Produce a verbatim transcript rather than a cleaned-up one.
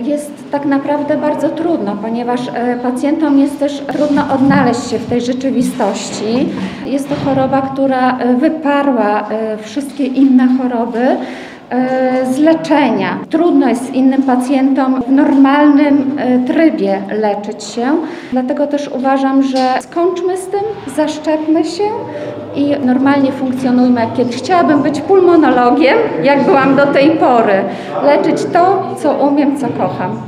jest tak naprawdę bardzo trudno, ponieważ pacjentom jest też trudno odnaleźć się w tej rzeczywistości. Jest to choroba, która wyparła wszystkie inne choroby z leczenia. Trudno jest innym pacjentom w normalnym trybie leczyć się, dlatego też uważam, że skończmy z tym, zaszczepmy się i normalnie funkcjonujmy jak kiedyś. Chciałabym być pulmonologiem, jak byłam do tej pory, leczyć to, co umiem, co kocham.